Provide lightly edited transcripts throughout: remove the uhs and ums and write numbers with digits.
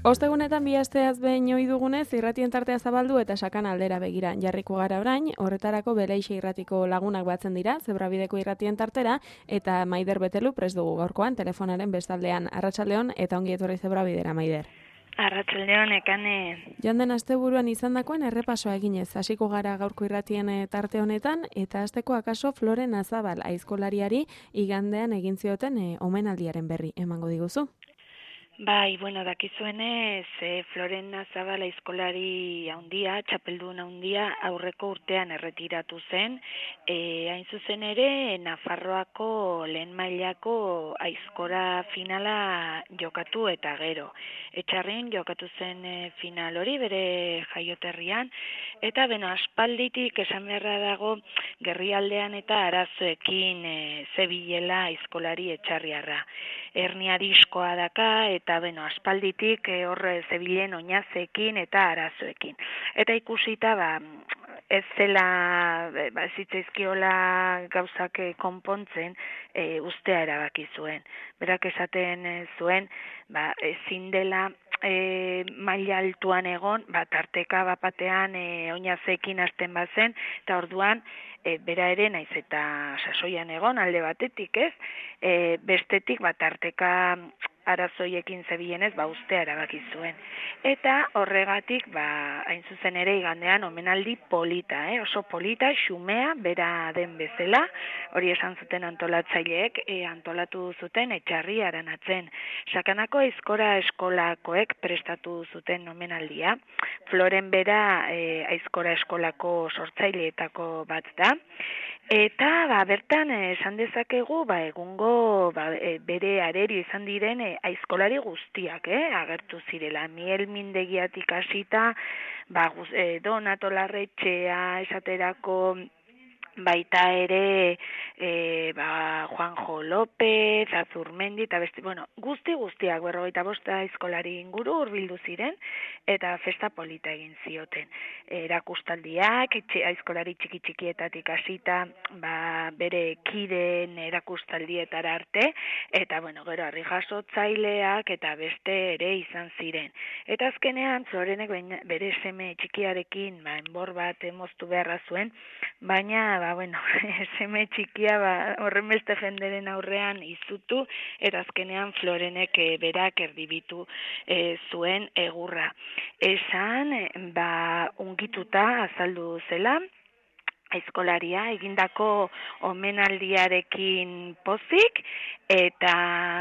Ostegunetan bi asteaz behin ohi dugunez irratien tartea zabaldu eta sakan aldera begira jarriko gara orain, horretarako Beleixe irratiko lagunak batzen dira, Zebrabideko irratien tartera, eta Maider Betelu prest dugu gaurkoan telefonaren bestaldean. Arratsaldeon eta ongi etorri Zebrabidera, Maider. Arratsaldeon, Ekane. Joan den asteburuan izandakoen errepasoa eginez, hasiko gara gaurko irratien tarte honetan, eta hasteko akaso Flore Nazabal aizkolariari igandean egin zioten omenaldiaren berri emango diguzu. Bai, dakizuenez, Floren Nazabal aizkolari handia, txapeldun handia, aurreko urtean erretiratu zen, hain zuzen ere, Nafarroako lehen mailako aizkora finala jokatu eta gero. Etxarrin jokatu zen final hori bere jaioterrian, eta aspalditik esan beharra dago gerrialdean eta arazoekin zebilela aizkolari etxarriarra. Hernia diskoa daka eta aspalditik horre zebilen oinazekin eta arazoekin. Eta ikusita ez zela zitzaizkiola gauzak konpontzen ustea erabaki zuen. Berak esaten zuen ezin dela maila altuan egon, tarteka batean oinazekin hasten bazen, eta orduan bera ere naiz eta sasoian egon alde batetik, ez? Bestetik tarteka arazoiekin zebilenez ustea erabaki zuen. Eta horregatik hain zuzen ere igandean omenaldi polita, oso polita, xumea, bera den bezala, hori esan zuten antolatzaileek, antolatu zuten etxarri aranatzen. Sakanako aizkora eskolakoek prestatu zuten omenaldia. Floren bera aizkora eskolako sortzaileetako bat da. Eta bertan esan dezakegu egungo bere arerio izan diren aizkolari guztiak agertu zirela. Miel Mindegiatik hasita, Donato Larretxea esaterako, baita ere Juanjo López, Azurmendi, eta beste, guztiak 45 aizkolari inguru hurbildu ziren, eta festa polita egin zioten. Erakustaldiak, aizkolari txiki-txikietatik hasita, bere kideen erakustaldietara arte, eta gero harri jasotzaileak eta beste ere izan ziren. Eta azkenean, Florenek bere seme txikiarekin enbor bat moztu beharra zuen, baina seme txikia horren beste jenderen aurrean izutu, eta azkenean Florenek berak erdibitu zuen egurra. Esan, ungituta azaldu zela, aizkolaria egindako omenaldiarekin pozik, eta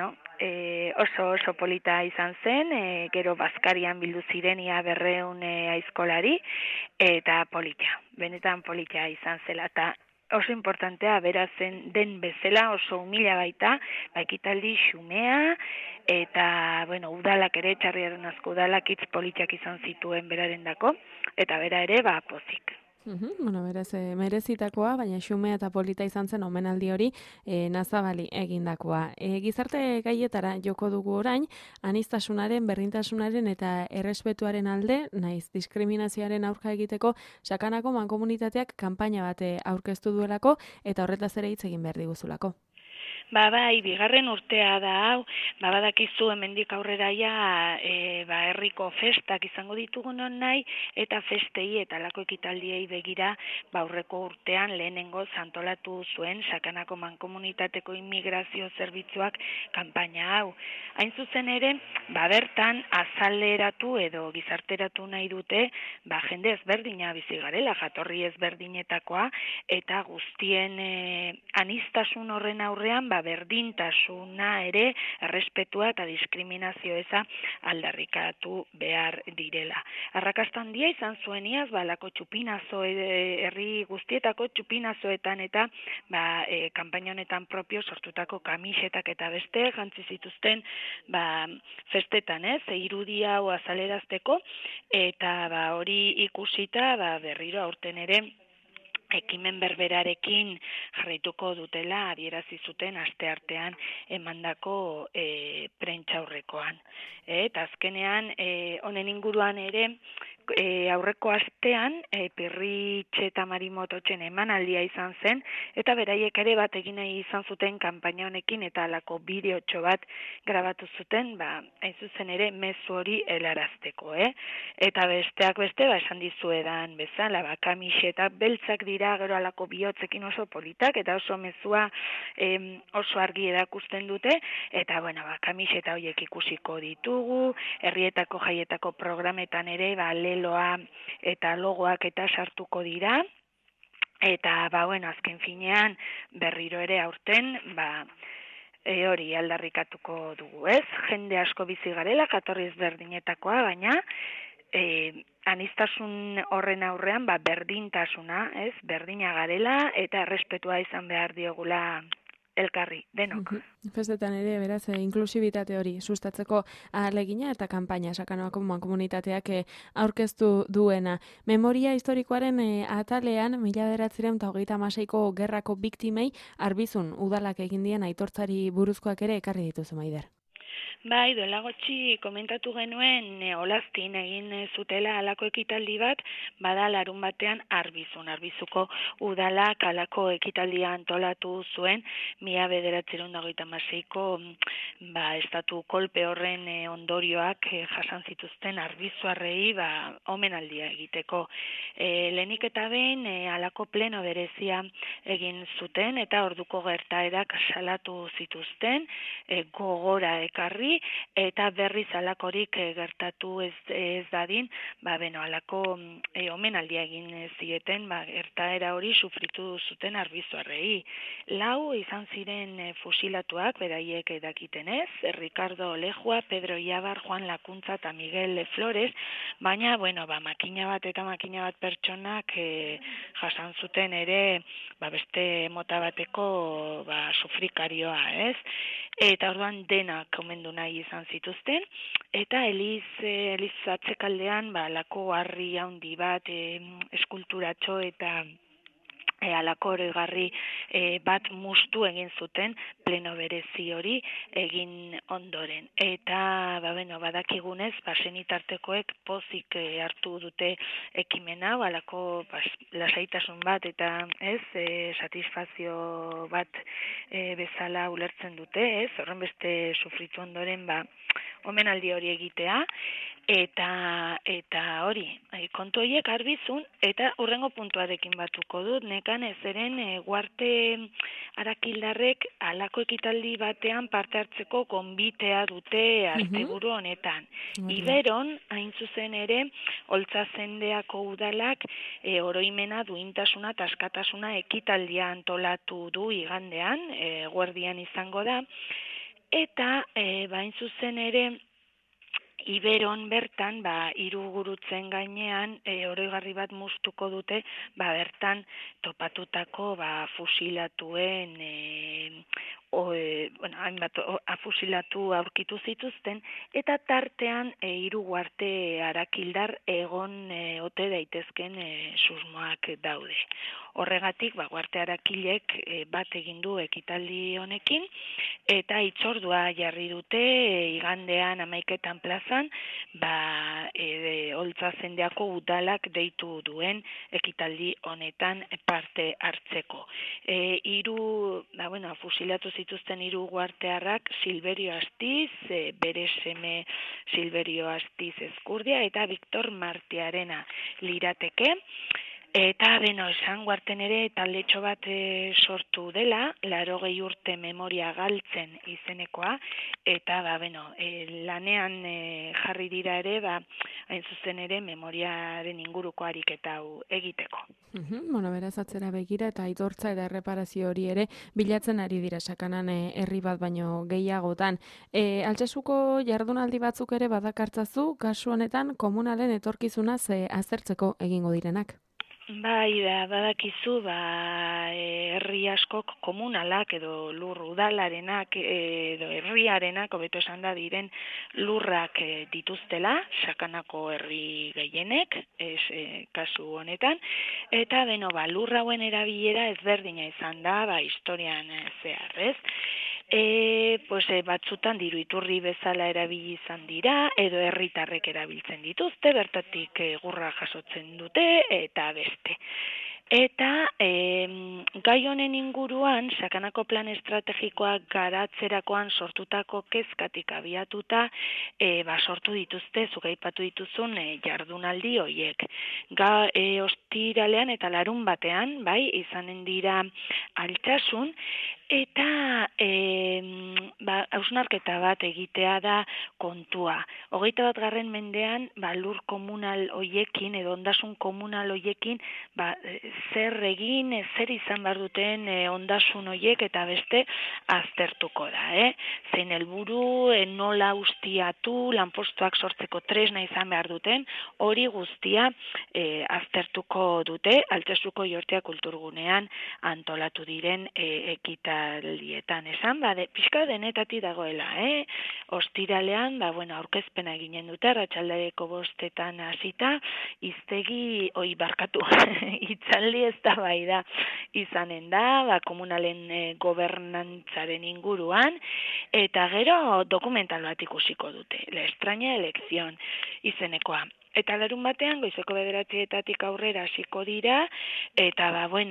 oso polita izan zen, gero Bazkarian bildu zirenia 200 aizkolari, eta polita, benetan polita izan zela, eta oso importantea berazen den bezala, oso humila baita, ekitaldi xumea, eta udalak ere, txarriaren asko udalak hitz politiak izan zituen berarendako, eta bera ere pozik. Beraz, merezitakoa, baina xumea eta polita izan zen omenaldi hori Nazabali egindakoa. Gizarte gaietara joko dugu orain, aniztasunaren, berdintasunaren eta errespetuaren alde, naiz diskriminazioaren aurka egiteko, sakanako mankomunitateak kanpaina bat aurkeztu duelako, eta horretaz ere hitz egin behar diguzulako. Bigarren urtea da hau, badakizu hemendik aurreraia herriko festak izango ditugunon nahi, eta festei eta lako ekitaldiei begira aurreko urtean lehenengo antolatu zuen sakanako mankomunitateko immigrazio zerbitzuak kanpaina hau. Hain zuzen ere, bertan azaleratu edo gizarteratu nahi dute, jende ezberdina bizi garela, jatorri ezberdinetakoa, eta guztien aniztasun horren aurrean, berdintasuna ere, errespetua eta diskriminazio eza aldarrikatu behar direla. Arrakasta handia izan zueniaz, lako txupinazo, herri guztietako txupinazoetan eta kanpaina honetan propio sortutako kamisetak eta beste jantzi zituzten festetan, irudi hau azalerazteko, eta hori ikusita berriro aurten ere ekimen berberarekin jarraituko dutela adierazi zuten asteartean emandako prentsaurrekoan. Eta azkenean honen inguruan ere aurreko astean Pirritxe eta Marimototxen emanaldia izan zen, eta beraiek ere bat egin nahi izan zuten kanpaina honekin eta halako bideotxo bat grabatu zuten, hain zuzen ere mezu hori helarazteko, Eta besteak beste, esan dizuedan bezala, kamiseta beltzak dira, gero halako bihotzekin oso politak, eta oso mezua oso argi erakusten dute, eta kamiseta horiek ikusiko ditugu, herrietako jaietako programetan ere, leloa eta logoak eta sartuko dira, eta azken finean berriro ere aurten, hori aldarrikatuko dugu, ez? Jende asko bizi garela, jatorriz berdinetakoa, baina aniztasun horren aurrean berdintasuna, ez? Berdina garela eta errespetua izan behar diogula elkarri, denok. Festetan ere, beraz, inklusibitate hori sustatzeko ahalegina eta kanpaina Sakanoako mankomunitateak aurkeztu duena. Memoria historikoaren atalean, 1936ko gerrako biktimei Arbizun udalak egin dien aitortzari buruzkoak ere ekarri dituzu, Maider. Bai, duela gutxi komentatu genuen Olaztin egin zutela halako ekitaldi bat, bada larun batean Arbizuko udalak halako ekitaldia antolatu zuen 1996ko estatu kolpe horren ondorioak jasan zituzten arbizuarrei omenaldia egiteko. Lehenik eta behin halako pleno berezia egin zuten eta orduko gertaerak salatu zituzten, gogora ekarri, eta berriz halakorik gertatu ez dadin, halako omenaldia egin zieten, gertaera hori sufritu zuten arbizuarrei. 4 izan ziren fusilatuak, beraiek dakitenez, Ricardo Olejua, Pedro Iabar, Juan Lakuntza eta Miguel Flores, baina, makina bat pertsonak jasan zuten ere, beste mota bateko sufrikarioa, ez? Eta orduan denak omendu nahi izan zituzten, eta Eliz atzekaldean lako harri handi bat eskulturatxo eta halako oroigarri bat mustu egin zuten pleno berezi hori egin ondoren. Eta badakigunez, senitartekoek pozik hartu dute ekimen hau, halako lasaitasun bat eta satisfazio bat bezala ulertzen dute, horren beste sufritu ondoren omenaldi hori egitea, eta hori, kontu horiek Arbizun, eta hurrengo puntuarekin batuko dut, nekan ezeren Guarte Arakildarrek halako ekitaldi batean parte hartzeko gonbitea dute asteburu honetan. Iberon, hain zuzen ere, Oltzazendeako udalak oroimena, duintasuna eta askatasuna ekitaldia antolatu du igandean, eguerdian izango da, eta hain zuzen ere, Iberon bertan, 3 gurutzen gainean, oroigarri bat mustuko dute, bertan topatutako fusilatuen, hainbat fusilatu aurkitu zituzten, eta tartean 3 Guarte Arakildar egon ote daitezken susmoak daude. Horregatik, Guarte Arakilek bat egin du ekitaldi honekin, eta hitzordua jarri dute igandean 11etan plazan, Oltzazendeako udalak deitu duen ekitaldi honetan parte hartzeko. 3 fusilatu zituzten 3 guartearrak Silverio Astiz, bere seme Silverio Astiz Ezkurdia eta Victor Martiarena lirateke. Eta, esan guarten ere taldetxo bat sortu dela, 80 urte memoria galtzen izenekoa, eta, lanean jarri dira ere, hain zuzen ere, memoriaren inguruko ariketa hau egiteko. Beraz atzera begira eta aitortza eta erreparazio hori ere bilatzen ari dira Sakanan herri bat baino gehiagotan. Altsasuko jardunaldi batzuk ere badakartzazu, kasu honetan komunalen etorkizunaz aztertzeko egingo direnak. Bai, badakizu, herri askok komunalak edo lur udalarenak edo herriarenak, hobeto esan da diren lurrak dituztela, Sakanako herri gehienek, kasu honetan, eta lur hauen erabilera ezberdina izan da, historian zehar, ez? Batzutan diru iturri bezala erabili izan dira, edo herritarrek erabiltzen dituzte, bertatik egurra jasotzen dute, eta beste. Eta gai honen inguruan, sakanako plan estrategikoak garatzerakoan sortutako kezkatik abiatuta, sortu dituzte, zuk aipatu dituzun jardunaldi horiek. Ostiralean eta larun batean, bai, izanen dira Altsasun, eta hausnarketa bat egitea da kontua. 21. mendean, lur komunal hoiekin, edo ondasun komunal hoiekin, zer egin, zer izan behar duten ondasun hoiek eta beste aztertuko da. Zein helburu, nola ustiatu, lanpostuak sortzeko tresna izan behar duten, hori guztia aztertuko dute, Altsasuko Jortea Kulturgunean antolatu diren ekitaldietan. Esan, pixka denetati dagoela, Ostiralean, aurkezpena eginen dute, arratsaldeko 5 hasita, hiztegi barkatu, hitzaldi eztabaida izanen da, komunalen gobernantzaren inguruan, eta gero dokumental bat ikusiko dute, La extraña elección izenekoa. Eta larun batean, goizeko 9:00 aurrera hasiko dira, eta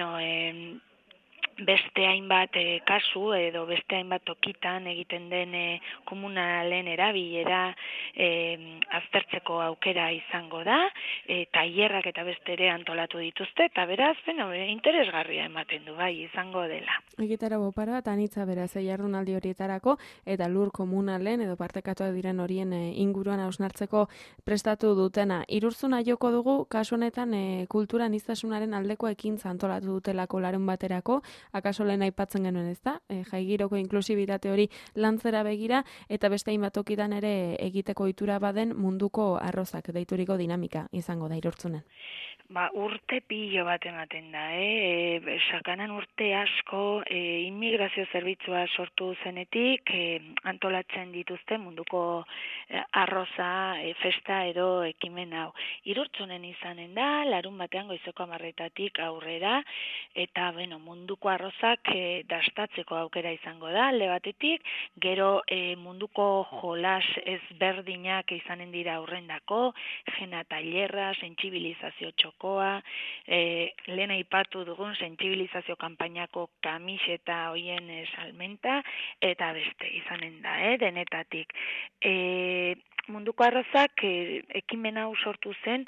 beste hainbat kasu edo beste hainbat tokitan egiten den komunalen erabilera aztertzeko aukera izango da, tailerrak eta beste ere antolatu dituzte, eta beraz, interesgarria ematen du, bai, izango dela. Egitara bopara bat anitza beraz jardunaldi horietarako, eta lur komunalen edo partekatuak diren horien inguruan hausnartzeko prestatu dutena. Irurtzuna joko dugu, kasu honetan kultura aniztasunaren aldeko ekintza antolatu dutelako larun baterako, akaso lehen aipatzen genuen, ezta? Jaigiroko inklusibitate hori lantzera begira, eta beste hainbat tokitan ere egiteko ohitura baden munduko arrozak deituriko dinamika izango da Irurtzunen. Urte pilo bat ematen da, sakanan urte asko immigrazio zerbitzua sortu zenetik antolatzen dituzte munduko arroza, festa edo ekimen hau. Irurtzunen izanen da, larun batean goizeko 10:00 aurrera, eta munduko arrozak dastatzeko aukera izango da, alde batetik, gero munduko jolas ezberdinak izanen dira aurrendako, jena tailerra, sentsibilizazio txokoa, lehen aipatu dugun sentsibilizazio kanpainako kamiseta hoien salmenta, eta beste izanen da, denetatik. Munduko arrozak ekimen hau sortu zen,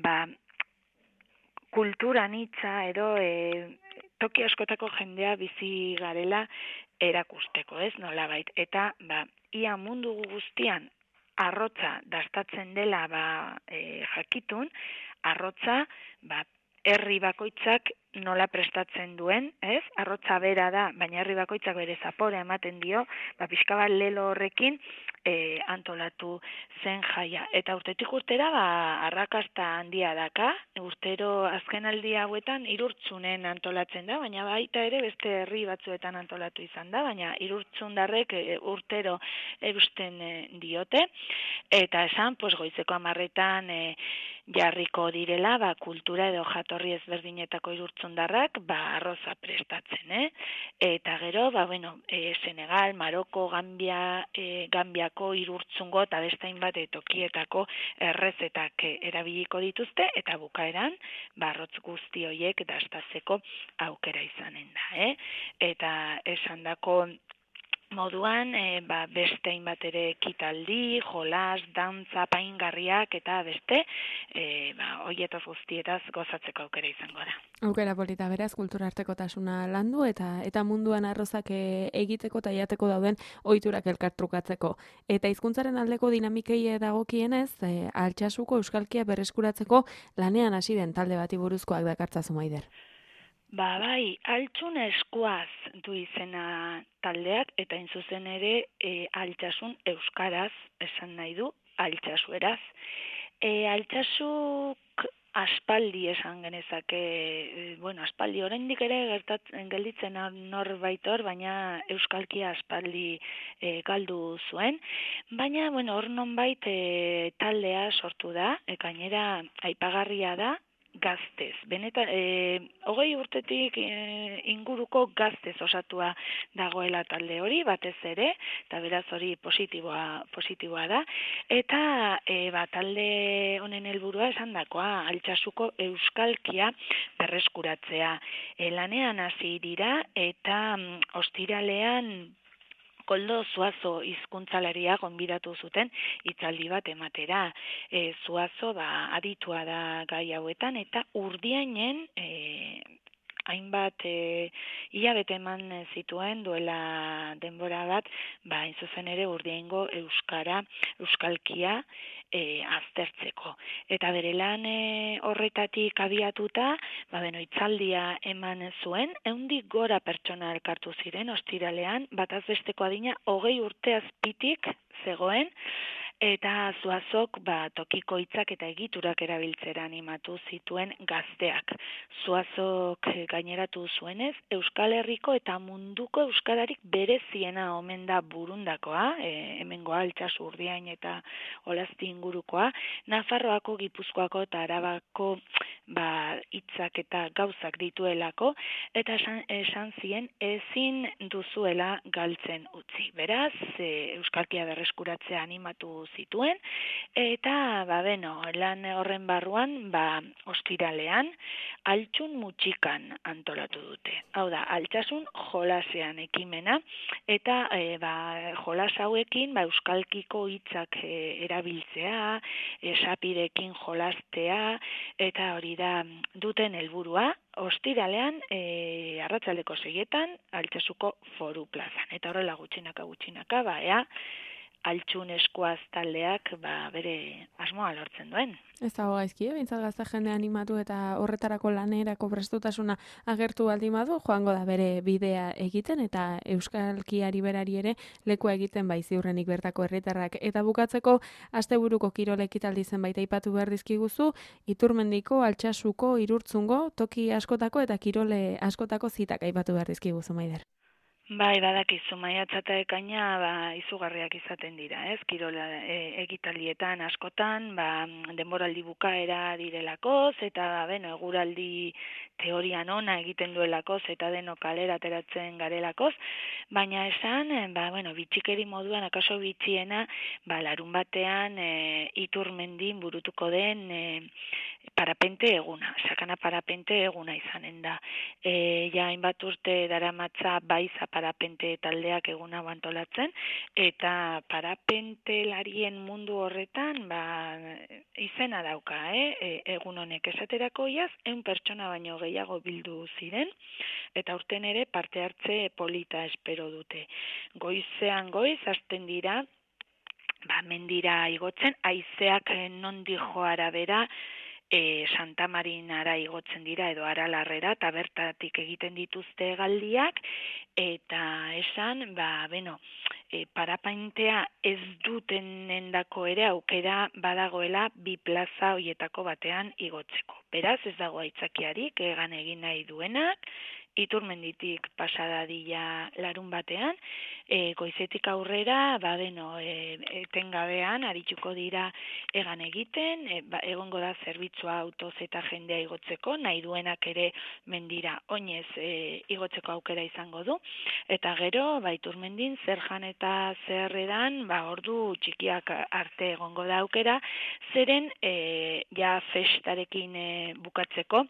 kultura anitza edo toki askotako jendea bizi garela erakusteko, nolabait. Eta ia mundu guztian arrotza dastatzen dela jakitun, arrotza herri bakoitzak nola prestatzen duen, arrotza bera da, baina herri bakoitzak bere zaporea ematen dio, pixka bat lelo horrekin antolatu zen jaia. Eta urtetik urtera arrakasta handia daka, urtero azkenaldi hauetan Irurtzunen antolatzen da, baina baita ere beste herri batzuetan antolatu izan da, baina Irurtzundarrek urtero eusten diote, eta esan, goizeko 10:00 jarriko direla, kultura edo jatorri ezberdinetako Irurtzundarrak, arroza prestatzen, eta gero, Senegal, Maroko, Gambiako, Irurtzungo, eta beste hainbat tokietako errezetak erabiliko dituzte, eta bukaeran, arrotz guzti horiek dastatzeko aukera izanen da, eta esandako moduan, beste hainbat ere ekitaldi, jolas, dantza, paingarriak eta beste, hoietaz guztietaz gozatzeko aukera izango da. Aukera polita beraz, kultura artekotasuna landu eta munduan arrozak egiteko eta jateko dauden ohiturak elkartrukatzeko. Eta hizkuntzaren aldeko dinamikei dagokienez, Altsasuko euskalkia berreskuratzeko lanean hasi den talde bati buruzkoak dakartzazu Maider. Altsun eskuaz du izena taldeak, eta zuzen ere Altsasun euskaraz esan nahi du, Altsasueraz. Altsasuk aspaldi esan genezake, aspaldi oraindik ere gelditzen norbait hor, baina euskalkia aspaldi galdu zuen, baina hor nonbait taldea sortu da, gainera aipagarria da, gaztez. Benetan, 20 urtetik inguruko gaztez osatua dagoela talde hori, batez ere, eta beraz hori positiboa da. Eta talde honen helburua esandakoa, Altsasuko euskalkia berreskuratzea. Lanean hasi dira eta ostiralean Koldo Zuazo hizkuntzalaria gonbidatu zuten hitzaldi bat ematera. Zuazo aditua da gai hauetan eta Urdiainen hainbat hilabete eman zituen duela denbora bat, hain zuzen ere Urdiaingo euskalkia aztertzeko. Eta bere lan horretatik abiatuta, hitzaldia eman zuen, 100 gora pertsona elkartu ziren ostiralean, bataz besteko adina 20 urte azpitik zegoen, eta Zuazok tokiko hitzak eta egiturak erabiltzera animatu zituen gazteak. Zuazok gaineratu zuenez, Euskal Herriko eta munduko euskararik bereziena omen da burundakoa, hemengoa Altsasu, Urdiain eta Olasti ingurukoa, Nafarroako, Gipuzkoako eta Arabako hitzak eta gauzak dituelako, eta esan zien ezin duzuela galtzen utzi. Beraz, euskalkia berreskuratzea animatu zituen, eta lan horren barruan ostiralean Altsun Mutxikan antolatu dute. Hau da, Altsasun jolasean ekimena, eta jolas hauekin euskalkiko hitzak erabiltzea, esapirekin jolastea, eta hori da duten helburua, ostiralean arratsaldeko 6etan Altsasuko Foru plazan. Eta horrela gutxinaka, Altsun eskuaz taldeak bere asmoa lortzen duen. Ez dago gaizki, bintzat gazte jende animatu eta horretarako lanerako prestutasuna agertu baldin badu, joango da bere bidea egiten eta euskalkiari berari ere lekua egiten ziurrenik bertako herritarrak. Eta bukatzeko asteburuko kirol ekitaldi zenbait aipatu behar dizkiguzu, Iturmendiko, Altsasuko, Irurtzungo, toki askotako eta kirole askotako zitak aipatu behar dizkiguzu, Maider. Badakizu, maiatza eta ekaina izugarriak izaten dira, ez? Kirola ekitaldietan askotan, denboraldi bukaera direlakoz, eta eguraldi teorian ona egiten duelakoz, eta deno kalera ateratzen garelakoz, baina esan, bitxikeri moduan, akaso bitxiena, larun batean Iturmendin burutuko den parapente eguna, sakana parapente eguna izanen da. Hainbat urte daramatza baiza parapente taldeak eguna antolatzen, eta parapentelarien mundu horretan izena dauka, egun honek esaterako iaz, 100 pertsona baino gehiago bildu ziren, eta urten ere parte hartze polita espero dute. Goizean goiz, hasten dira, mendira igotzen, haizeak nondik joara bera, Santa Marinara igotzen dira edo Aralarrera, eta bertatik egiten dituzte hegaldiak, eta esan, parapaintea ez dutenendako ere aukera badagoela 2 plaza hoietako batean igotzeko. Beraz, ez dago aitzakiarik, egan egin nahi duenak, Iturmenditik pasadadila larun batean, goizetik aurrera, etengabean, arituko dira egan egiten, egongo da zerbitzua autoz eta jendea igotzeko, nahi duenak ere mendira oinez igotzeko aukera izango du, eta gero, Iturmendin zer jan eta zer edan, ordu txikiak arte egongo da aukera, zeren festarekin bukatzeko,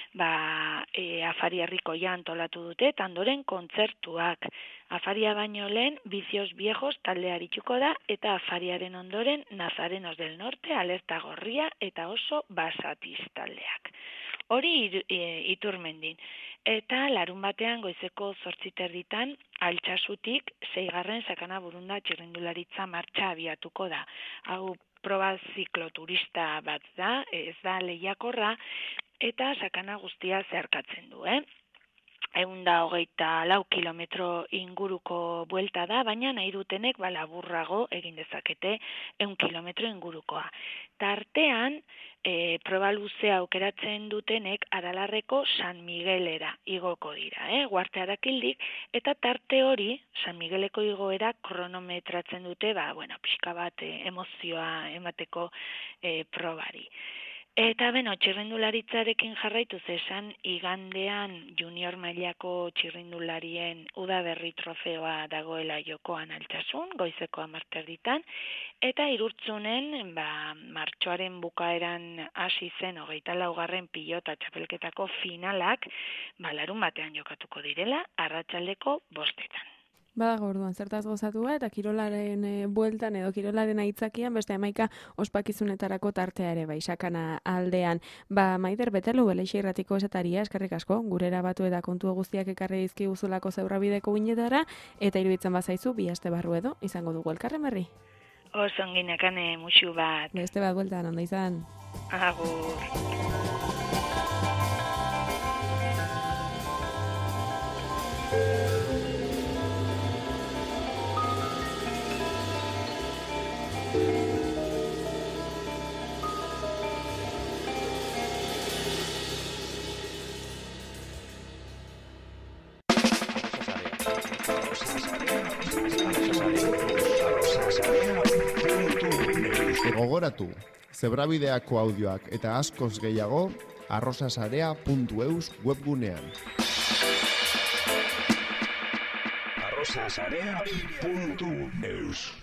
Afari Herrikoia antolatu dute, eta ondoren kontzertuak. Afaria baino lehen, Vicios Viejos taldea arituko da, eta Afariaren ondoren, Nazarenos del Norte, Alerta Gorria, eta oso Basatiz taldeak. Hori Iturmendin. Eta larun batean goizeko 8:30 Altsasutik 6. sakana burunda txirrindularitza martxa abiatuko da. Hau proba zikloturista bat da, ez da lehiakorra, eta sakana guztia zeharkatzen du, 124 kilometro inguruko buelta da, baina nahi dutenek laburrago egin dezakete 100 kilometro ingurukoa. Tartean, proba luzea aukeratzen dutenek Aralarreko San Miguelera igoko dira, Guarte Arakildik, eta tarte hori, San Migueleko igoera kronometratzen dute, pixka bat emozioa emateko probari. Eta beno, txirrindularitzarekin jarraituz esan, igandean junior mailako txirrindularien udaberri trofeoa dagoela jokoan Altsasun, goizeko 10:00 eta Irurtzunen, martxoaren bukaeran hasi zen 24. pilota txapelketako finalak, larunbatean jokatuko direla, arratsaldeko 5:00. Badago orduan, zertaz gozatua eta kirolaren bueltan edo kirolaren aitzakian beste 11 ospakizunetarako tartea ere sakana aldean. Maider Betelu Beleixe Irratiko esataria, eskerrik asko, gurera batu eta kontu guztiak ekarri dizkiguzulako Zebrabideko uinetara eta iruditzen bazaizu bi aste barru edo izango dugu elkarren berri. Oso ongi nekane musu bat. Beste bat bueltan, ondo izan. Agur. Gogoratu, Zebrabideako audioak eta askoz gehiago arrosasarea.eus webgunean. arrosasarea.eus